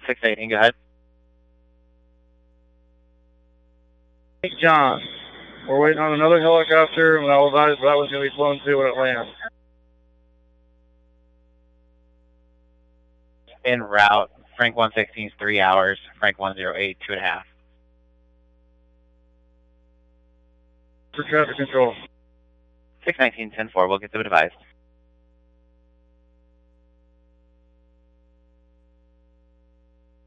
618, go ahead. Hey, John, we're waiting on another helicopter, and I'll advise that one's going to be flown to when it lands. En route. Frank 116 is 3 hours. Frank 108, 2.5. For traffic control. 619, 10-4, we'll get them advised.